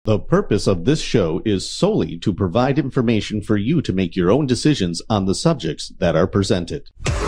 The purpose of this show is solely to provide information for you to make your own decisions on the subjects that are presented.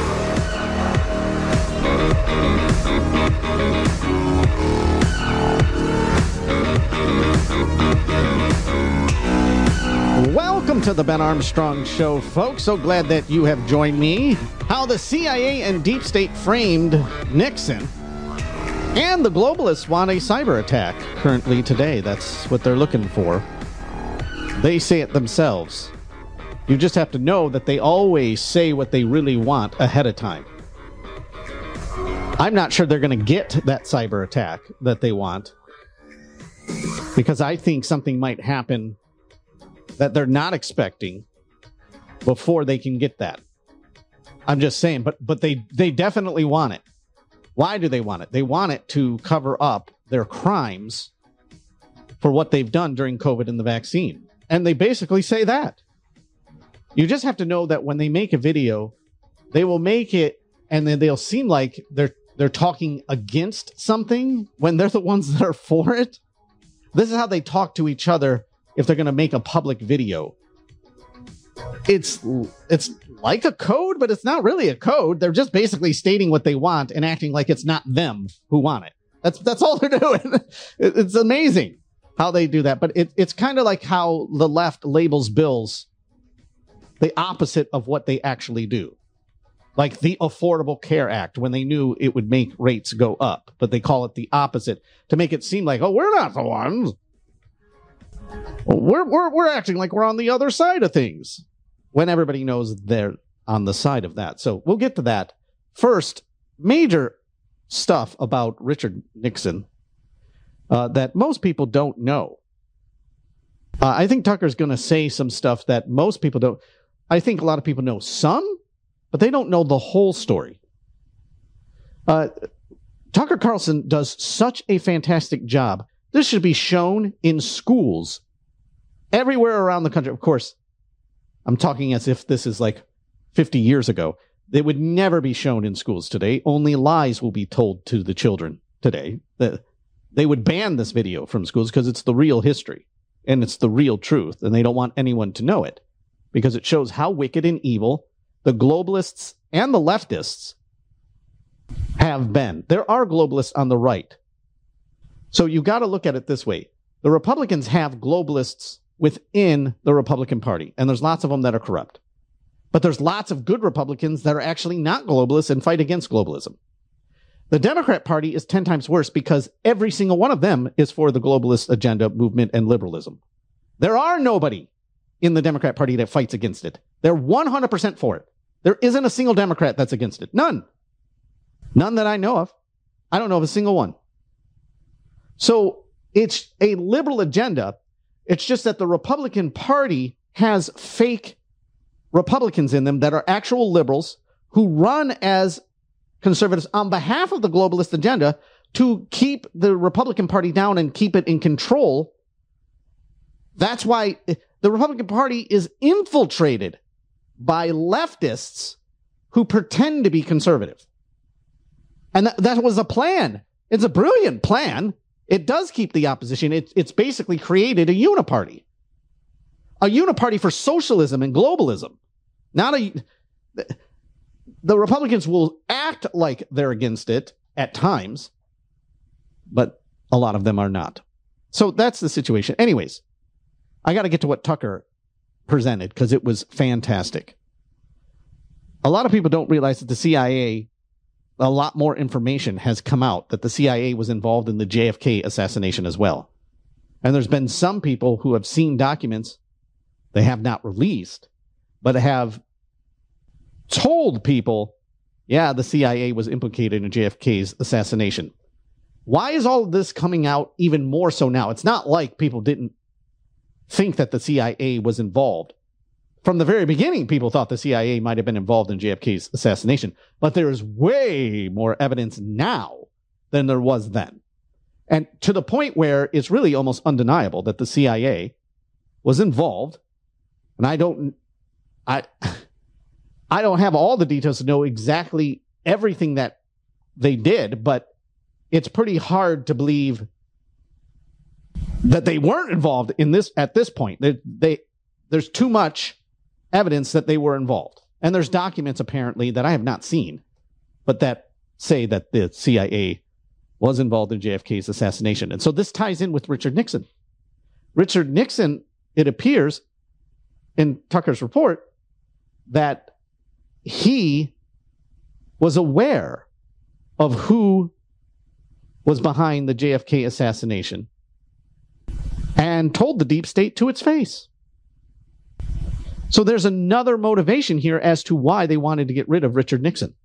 Welcome to the Ben Armstrong Show, folks. So glad that you have joined me. How the CIA and Deep State framed Nixon. And the globalists want a cyber attack currently today. That's what they're looking for. They say it themselves. You just have to know that they always say what they really want ahead of time. I'm not sure they're going to get that cyber attack that they want, because I think something might happen that they're not expecting before they can get that. I'm just saying, but they definitely want it. Why do they want it? They want it to cover up their crimes for what they've done during COVID and the vaccine. And they basically say that. You just have to know that when they make a video, they will make it and then they'll seem like they're talking against something when they're the ones that are for it. This is how they talk to each other if they're going to make a public video. It's like a code, but it's not really a code. They're just basically stating what they want and acting like it's not them who want it. That's all they're doing. It's amazing how they do that. But it's kind of like how the left labels bills the opposite of what they actually do. Like the Affordable Care Act, when they knew it would make rates go up, but they call it the opposite to make it seem like, oh, we're not the ones. We're acting like we're on the other side of things, when everybody knows they're on the side of that. So we'll get to that. First, major stuff about Richard Nixon that most people don't know. I think Tucker's going to say some stuff that most people don't. I think a lot of people know some, but they don't know the whole story. Tucker Carlson does such a fantastic job. This should be shown in schools everywhere around the country. Of course, I'm talking as if this is like 50 years ago. It would never be shown in schools today. Only lies will be told to the children today. They would ban this video from schools because it's the real history and it's the real truth, and they don't want anyone to know it because it shows how wicked and evil the globalists and the leftists have been. There are globalists on the right. So you got to look at it this way. The Republicans have globalists within the Republican Party, and there's lots of them that are corrupt. But there's lots of good Republicans that are actually not globalists and fight against globalism. The Democrat Party is 10 times worse because every single one of them is for the globalist agenda, movement, and liberalism. There are nobody in the Democrat Party that fights against it. They're 100% for it. There isn't a single Democrat that's against it. None. None that I know of. I don't know of a single one. So it's a liberal agenda. It's just that the Republican Party has fake Republicans in them that are actual liberals who run as conservatives on behalf of the globalist agenda to keep the Republican Party down and keep it in control. That's why the Republican Party is infiltrated by leftists who pretend to be conservative. And that was a plan. It's a brilliant plan. It does keep the opposition. It's basically created a uniparty. A uniparty for socialism and globalism. The Republicans will act like they're against it at times, but a lot of them are not. So that's the situation. Anyways, I got to get to what Tucker presented because it was fantastic. A lot of people don't realize that the CIA, a lot more information has come out that the CIA was involved in the JFK assassination as well. And there's been some people who have seen documents they have not released, but have told people, yeah, the CIA was implicated in JFK's assassination. Why is all of this coming out even more so now? It's not like people didn't think that the CIA was involved. From the very beginning, people thought the CIA might have been involved in JFK's assassination, but there is way more evidence now than there was then. And to the point where it's really almost undeniable that the CIA was involved. And I don't have all the details to know exactly everything that they did, but it's pretty hard to believe that they weren't involved in this at this point. There's too much evidence that they were involved. And there's documents apparently that I have not seen, but that say that the CIA was involved in JFK's assassination. And so this ties in with Richard Nixon. Richard Nixon, it appears in Tucker's report that he was aware of who was behind the JFK assassination and told the deep state to its face. So there's another motivation here as to why they wanted to get rid of Richard Nixon.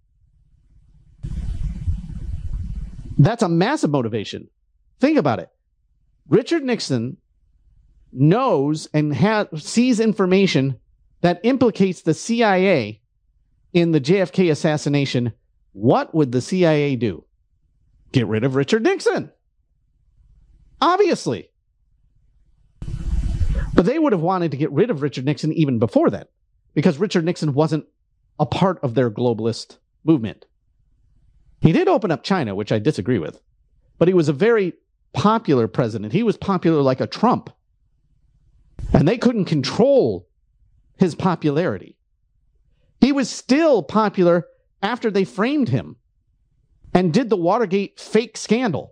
That's a massive motivation. Think about it. Richard Nixon knows and sees information that implicates the CIA in the JFK assassination. What would the CIA do? Get rid of Richard Nixon. Obviously. But they would have wanted to get rid of Richard Nixon even before that, because Richard Nixon wasn't a part of their globalist movement. He did open up China, which I disagree with, but he was a very popular president. He was popular like a Trump, and they couldn't control his popularity. He was still popular after they framed him and did the Watergate fake scandal.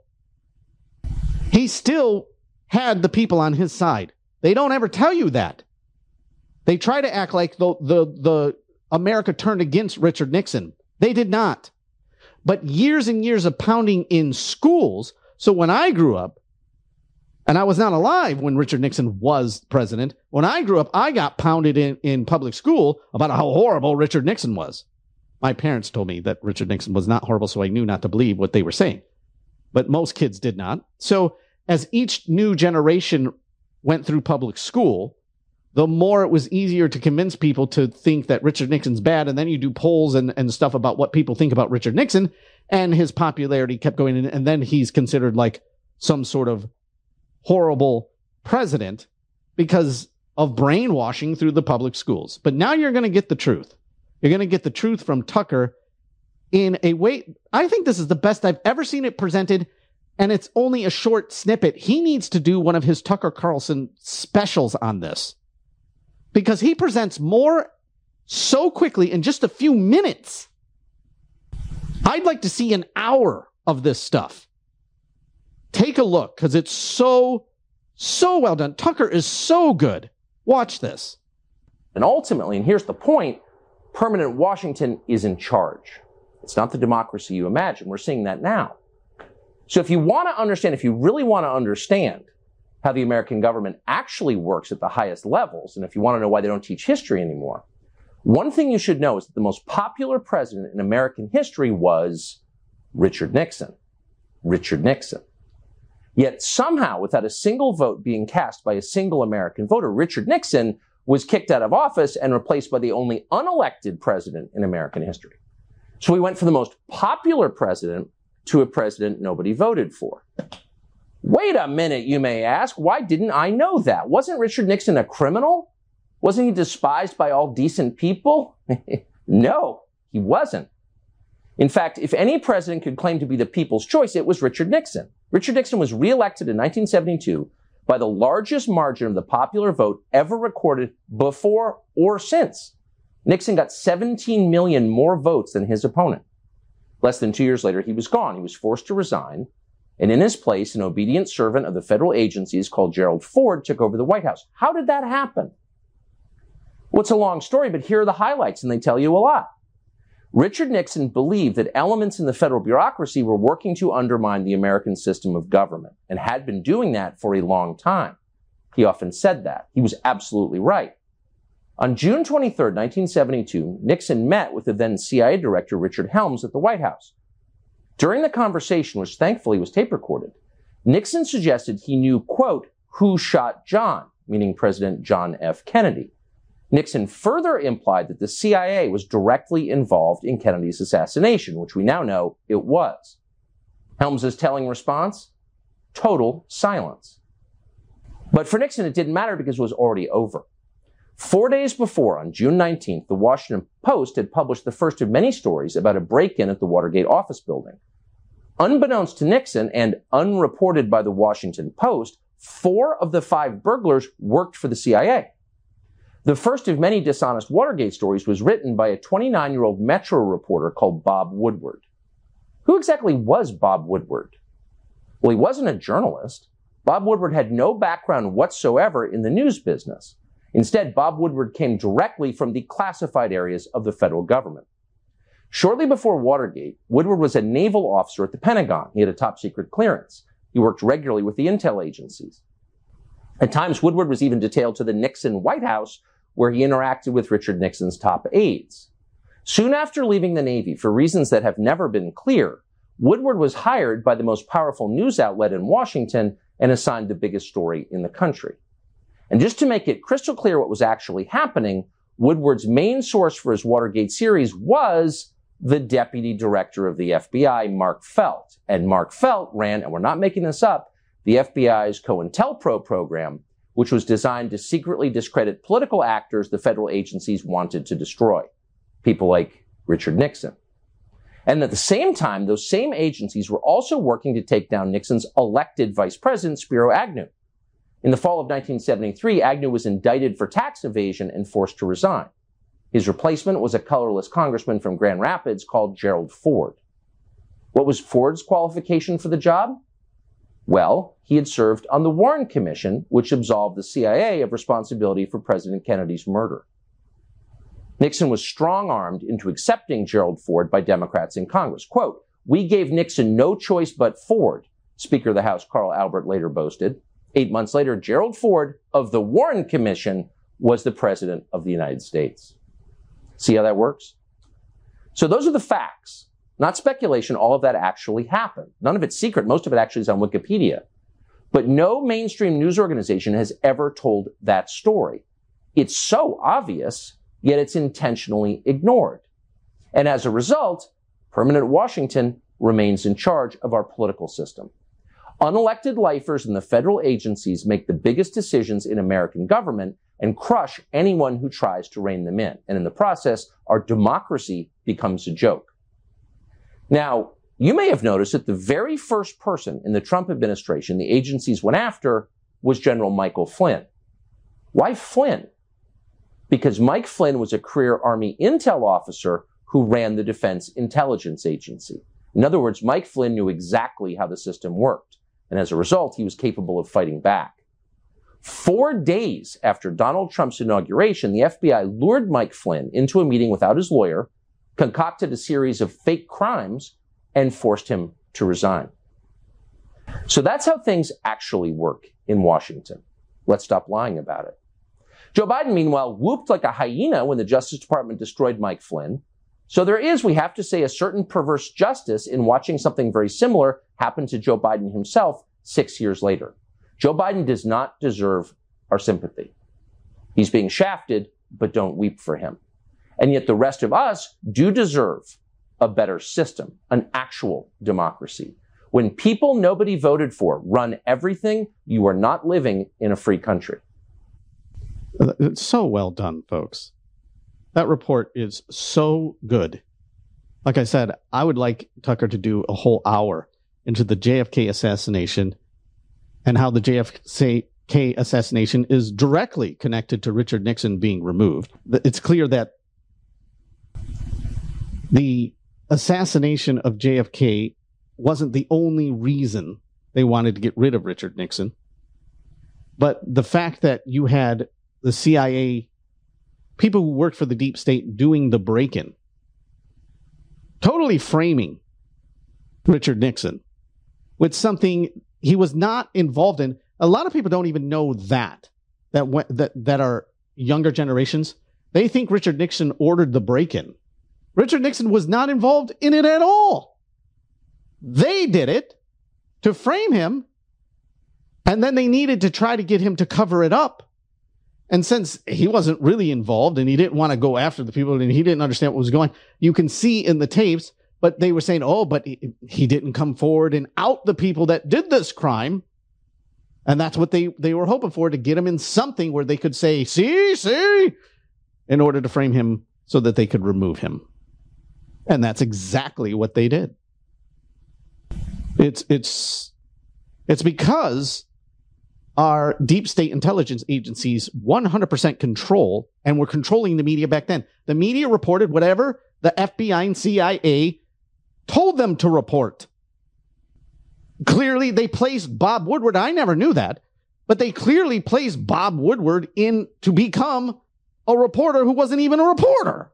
He still had the people on his side. They don't ever tell you that. They try to act like the America turned against Richard Nixon. They did not. But years and years of pounding in schools. So when I grew up, and I was not alive when Richard Nixon was president, when I grew up, I got pounded in public school about how horrible Richard Nixon was. My parents told me that Richard Nixon was not horrible, so I knew not to believe what they were saying. But most kids did not. So as each new generation went through public school, the more it was easier to convince people to think that Richard Nixon's bad. And then you do polls and stuff about what people think about Richard Nixon, and his popularity kept going in. And then he's considered like some sort of horrible president because of brainwashing through the public schools. But now you're going to get the truth. You're going to get the truth from Tucker in a way. I think this is the best I've ever seen it presented. And it's only a short snippet. He needs to do one of his Tucker Carlson specials on this, because he presents more so quickly in just a few minutes. I'd like to see an hour of this stuff. Take a look, because it's so well done. Tucker is so good. Watch this. And ultimately, and here's the point, permanent Washington is in charge. It's not the democracy you imagine. We're seeing that now. So if you want to understand, if you really want to understand how the American government actually works at the highest levels, and if you want to know why they don't teach history anymore, one thing you should know is that the most popular president in American history was Richard Nixon. Richard Nixon. Yet somehow, without a single vote being cast by a single American voter, Richard Nixon was kicked out of office and replaced by the only unelected president in American history. So we went from the most popular president to a president nobody voted for. Wait a minute, you may ask. Why didn't I know that? Wasn't Richard Nixon a criminal? Wasn't he despised by all decent people? No, he wasn't. In fact, if any president could claim to be the people's choice, it was Richard Nixon. Richard Nixon was reelected in 1972 by the largest margin of the popular vote ever recorded before or since. Nixon got 17 million more votes than his opponent. Less than 2 years later, he was gone. He was forced to resign. And in his place, an obedient servant of the federal agencies called Gerald Ford took over the White House. How did that happen? Well, it's a long story, but here are the highlights, and they tell you a lot. Richard Nixon believed that elements in the federal bureaucracy were working to undermine the American system of government, and had been doing that for a long time. He often said that. He was absolutely right. On June 23, 1972, Nixon met with the then CIA director Richard Helms at the White House. During the conversation, which thankfully was tape recorded, Nixon suggested he knew, quote, who shot John, meaning President John F. Kennedy. Nixon further implied that the CIA was directly involved in Kennedy's assassination, which we now know it was. Helms' telling response? Total silence. But for Nixon, it didn't matter because it was already over. 4 days before, on June 19th, the Washington Post had published the first of many stories about a break-in at the Watergate office building. Unbeknownst to Nixon and unreported by the Washington Post, 4 of the 5 burglars worked for the CIA. The first of many dishonest Watergate stories was written by a 29-year-old Metro reporter called Bob Woodward. Who exactly was Bob Woodward? Well, he wasn't a journalist. Bob Woodward had no background whatsoever in the news business. Instead, Bob Woodward came directly from the classified areas of the federal government. Shortly before Watergate, Woodward was a naval officer at the Pentagon. He had a top-secret clearance. He worked regularly with the intel agencies. At times, Woodward was even detailed to the Nixon White House, where he interacted with Richard Nixon's top aides. Soon after leaving the Navy, for reasons that have never been clear, Woodward was hired by the most powerful news outlet in Washington and assigned the biggest story in the country. And just to make it crystal clear what was actually happening, Woodward's main source for his Watergate series was the deputy director of the FBI, Mark Felt. And Mark Felt ran, and we're not making this up, the FBI's COINTELPRO program, which was designed to secretly discredit political actors the federal agencies wanted to destroy. People like Richard Nixon. And at the same time, those same agencies were also working to take down Nixon's elected vice president, Spiro Agnew. In the fall of 1973, Agnew was indicted for tax evasion and forced to resign. His replacement was a colorless congressman from Grand Rapids called Gerald Ford. What was Ford's qualification for the job? Well, he had served on the Warren Commission, which absolved the CIA of responsibility for President Kennedy's murder. Nixon was strong-armed into accepting Gerald Ford by Democrats in Congress. Quote, "We gave Nixon no choice but Ford," Speaker of the House Carl Albert later boasted. 8 months later, Gerald Ford of the Warren Commission was the President of the United States. See how that works? So those are the facts, not speculation. All of that actually happened. None of it's secret. Most of it actually is on Wikipedia. But no mainstream news organization has ever told that story. It's so obvious, yet it's intentionally ignored. And as a result, permanent Washington remains in charge of our political system. Unelected lifers in the federal agencies make the biggest decisions in American government and crush anyone who tries to rein them in. And in the process, our democracy becomes a joke. Now, you may have noticed that the very first person in the Trump administration the agencies went after was General Michael Flynn. Why Flynn? Because Mike Flynn was a career Army intel officer who ran the Defense Intelligence Agency. In other words, Mike Flynn knew exactly how the system worked. And as a result, he was capable of fighting back. 4 days after Donald Trump's inauguration, the FBI lured Mike Flynn into a meeting without his lawyer, concocted a series of fake crimes, and forced him to resign. So that's how things actually work in Washington. Let's stop lying about it. Joe Biden, meanwhile, whooped like a hyena when the Justice Department destroyed Mike Flynn. So there is, we have to say, a certain perverse justice in watching something very similar happen to Joe Biden himself 6 years later. Joe Biden does not deserve our sympathy. He's being shafted, but don't weep for him. And yet the rest of us do deserve a better system, an actual democracy. When people nobody voted for run everything, you are not living in a free country. It's so well done, folks. That report is so good. Like I said, I would like Tucker to do a whole hour into the JFK assassination and how the JFK assassination is directly connected to Richard Nixon being removed. It's clear that the assassination of JFK wasn't the only reason they wanted to get rid of Richard Nixon, but the fact that you had the CIA, people who worked for the deep state doing the break-in, totally framing Richard Nixon with something he was not involved in. A lot of people don't even know that are younger generations. They think Richard Nixon ordered the break-in. Richard Nixon was not involved in it at all. They did it to frame him, and then they needed to try to get him to cover it up. And since he wasn't really involved and he didn't want to go after the people and he didn't understand what was going on, you can see in the tapes, but they were saying, oh, but he didn't come forward and out the people that did this crime. And that's what they were hoping for, to get him in something where they could say, see, in order to frame him so that they could remove him. And that's exactly what they did. It's because are deep state intelligence agencies 100% control, and were controlling the media back then. The media reported whatever the FBI and CIA told them to report. Clearly, they placed Bob Woodward. I never knew that, but they clearly placed Bob Woodward in to become a reporter who wasn't even a reporter,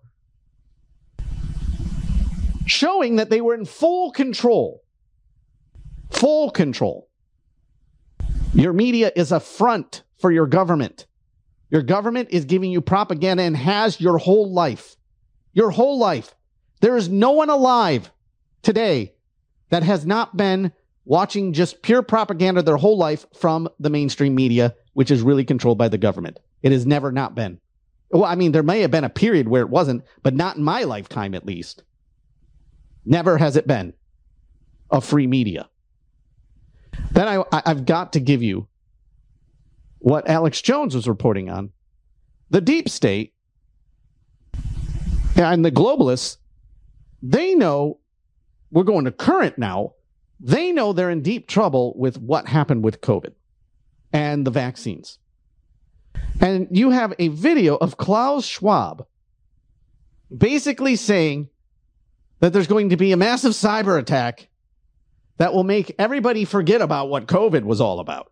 showing that they were in full control. Full control. Your media is a front for your government. Your government is giving you propaganda and has your whole life. Your whole life. There is no one alive today that has not been watching just pure propaganda their whole life from the mainstream media, which is really controlled by the government. It has never not been. Well, I mean, there may have been a period where it wasn't, but not in my lifetime, at least. Never has it been a free media. Then I've got to give you what Alex Jones was reporting on. The deep state and the globalists, they know, we're going to current now, they know they're in deep trouble with what happened with COVID and the vaccines. And you have a video of Klaus Schwab basically saying that there's going to be a massive cyber attack that will make everybody forget about what COVID was all about.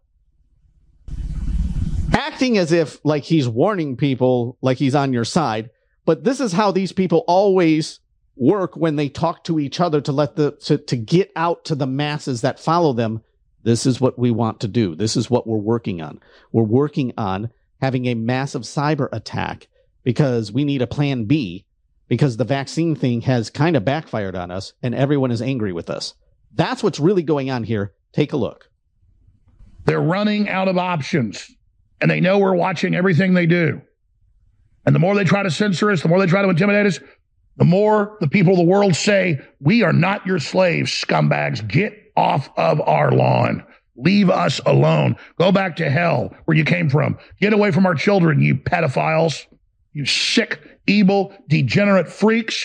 Acting as if like he's warning people, like he's on your side. But this is how these people always work when they talk to each other to get out to the masses that follow them. This is what we want to do. This is what we're working on. We're working on having a massive cyber attack because we need a plan B, because the vaccine thing has kind of backfired on us and everyone is angry with us. That's what's really going on here. Take a look. They're running out of options, and they know we're watching everything they do. And the more they try to censor us, the more they try to intimidate us, the more the people of the world say, we are not your slaves, scumbags. Get off of our lawn. Leave us alone. Go back to hell where you came from. Get away from our children, you pedophiles. You sick, evil, degenerate freaks.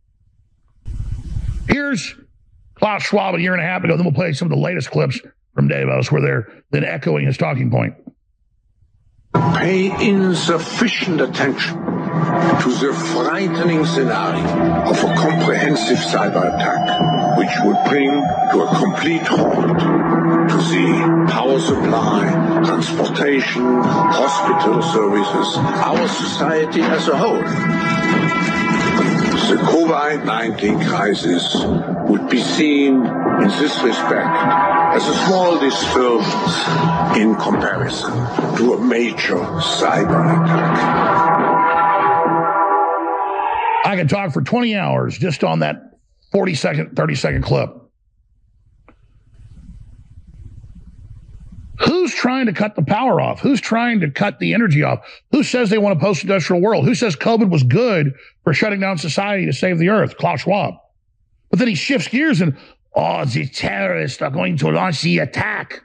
Here's Klaus Schwab a year and a half ago. Then we'll play some of the latest clips from Davos where they're then echoing his talking point. Pay insufficient attention to the frightening scenario of a comprehensive cyber attack, which would bring to a complete halt to the power supply, transportation, hospital services, our society as a whole. The COVID-19 crisis would be seen in this respect as a small disturbance in comparison to a major cyber attack. I could talk for 20 hours just on that 40-second, 30-second clip. Who's trying to cut the power off? Who's trying to cut the energy off? Who says they want a post-industrial world? Who says COVID was good for shutting down society to save the earth? Klaus Schwab. But then he shifts gears and, the terrorists are going to launch the attack.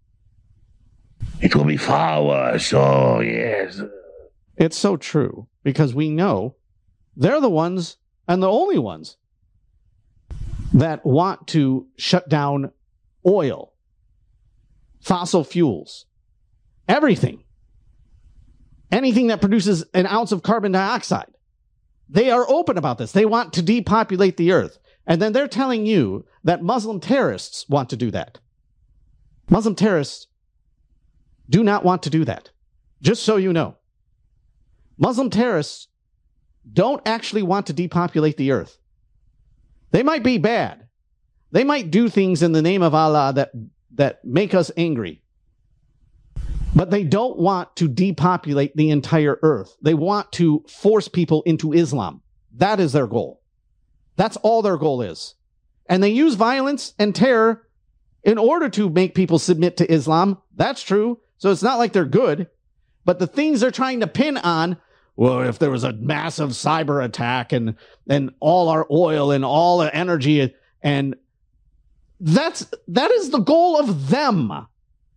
It will be far worse. Oh, yes. It's so true, because we know they're the ones and the only ones that want to shut down oil, fossil fuels, everything. Anything that produces an ounce of carbon dioxide. They are open about this. They want to depopulate the earth. And then they're telling you that Muslim terrorists want to do that. Muslim terrorists do not want to do that. Just so you know. Muslim terrorists don't actually want to depopulate the earth. They might be bad. They might do things in the name of Allah that make us angry. But they don't want to depopulate the entire earth. They want to force people into Islam. That is their goal. That's all their goal is. And they use violence and terror in order to make people submit to Islam. That's true. So it's not like they're good. But the things they're trying to pin on, well, if there was a massive cyber attack and all our oil and all the energy, and that is the goal of them.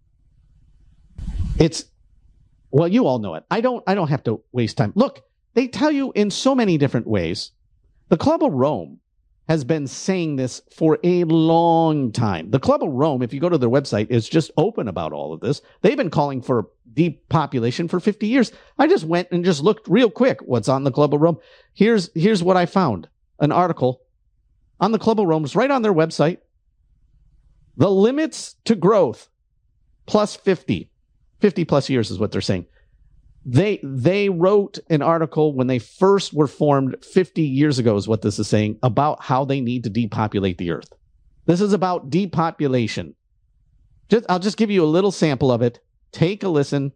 Well, you all know it. I don't have to waste time. Look, they tell you in so many different ways. The Club of Rome has been saying this for a long time. The Club of Rome, if you go to their website, is just open about all of this. They've been calling for depopulation for 50 years. I just went and just looked real quick what's on the Club of Rome. Here's what I found. An article on the Club of Rome, right on their website. The limits to growth plus 50 plus years is what they're saying. They wrote an article when they first were formed 50 years ago, is what this is saying, about how they need to depopulate the earth. This is about depopulation. I'll just give you a little sample of it. Take a listen.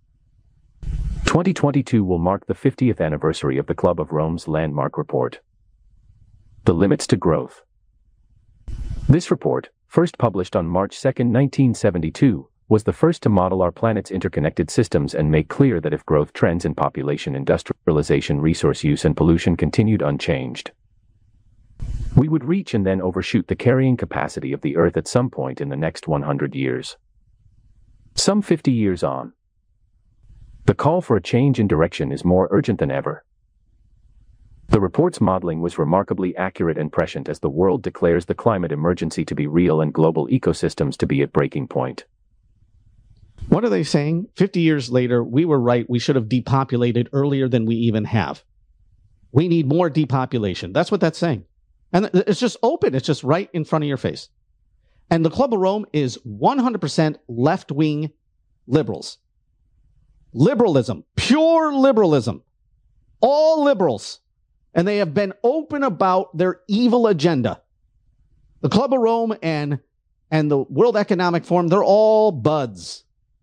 2022 will mark the 50th anniversary of the Club of Rome's landmark report, The Limits to Growth. This report, first published on March 2, 1972, was the first to model our planet's interconnected systems and make clear that if growth trends in population, industrialization, resource use, and pollution continued unchanged, we would reach and then overshoot the carrying capacity of the Earth at some point in the next 100 years. Some 50 years on, the call for a change in direction is more urgent than ever. The report's modeling was remarkably accurate and prescient as the world declares the climate emergency to be real and global ecosystems to be at breaking point. What are they saying? 50 years later, we were right. We should have depopulated earlier than we even have. We need more depopulation. That's what that's saying. And it's just open. It's just right in front of your face. And the Club of Rome is 100% left-wing liberals. Liberalism. Pure liberalism. All liberals. And they have been open about their evil agenda. The Club of Rome and the World Economic Forum, they're all buds.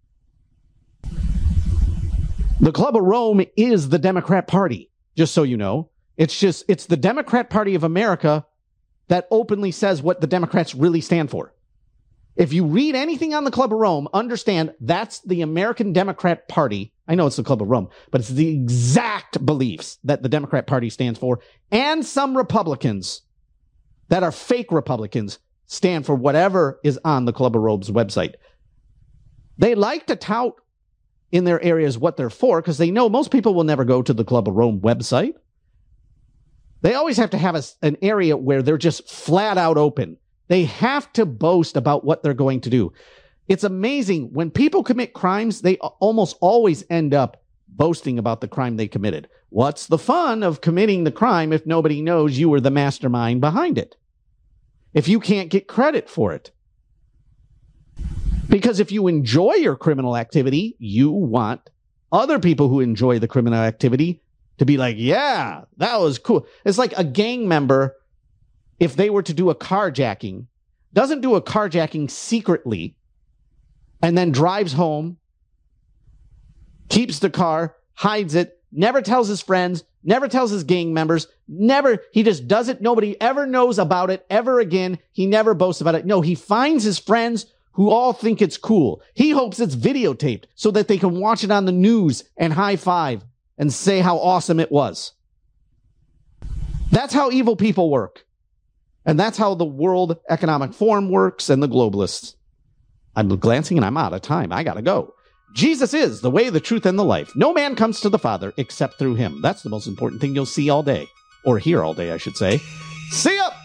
The Club of Rome is the Democrat Party, just so you know. It's the Democrat Party of America that openly says what the Democrats really stand for. If you read anything on the Club of Rome, understand that's the American Democrat Party. I know it's the Club of Rome, but it's the exact beliefs that the Democrat Party stands for. And some Republicans that are fake Republicans stand for whatever is on the Club of Rome's website. They like to tout in their areas what they're for because they know most people will never go to the Club of Rome website. They always have to have an area where they're just flat out open. They have to boast about what they're going to do. It's amazing. When people commit crimes, they almost always end up boasting about the crime they committed. What's the fun of committing the crime if nobody knows you were the mastermind behind it? If you can't get credit for it? Because if you enjoy your criminal activity, you want other people who enjoy the criminal activity to be like, yeah, that was cool. It's like a gang member, if they were to do a carjacking, doesn't do a carjacking secretly and then drives home, keeps the car, hides it, never tells his friends, never tells his gang members, he just does it. Nobody ever knows about it ever again. He never boasts about it. No, he finds his friends who all think it's cool. He hopes it's videotaped so that they can watch it on the news and high five and say how awesome it was. That's how evil people work. And that's how the World Economic Forum works and the globalists. I'm glancing and I'm out of time. I gotta go. Jesus is the way, the truth, and the life. No man comes to the Father except through him. That's the most important thing you'll see all day. Or hear all day, I should say. See ya!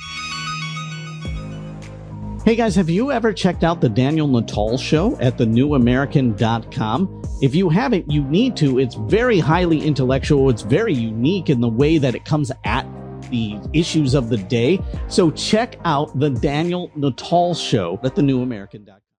Hey guys, have you ever checked out the Daniel Natal Show at thenewamerican.com? If you haven't, you need to. It's very highly intellectual. It's very unique in the way that it comes at the issues of the day. So check out the Daniel Natal Show at thenewamerican.com.